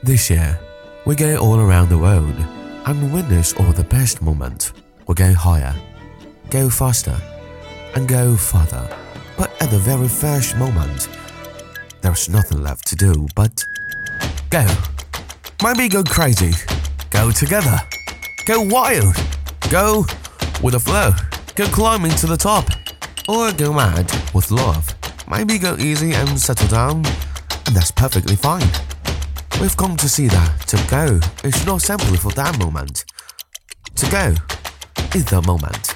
This year, we go all around the world and witness all the best moments. We go higher, go faster, and go further. But at the very first moment, there's nothing left to do but go. Maybe go crazy, go together, go wild, go with the flow, go climbing to the top, or go mad with love. Maybe go easy and settle down, and that's perfectly fine. We've come to see that to go is not simply for that moment. To go is the moment.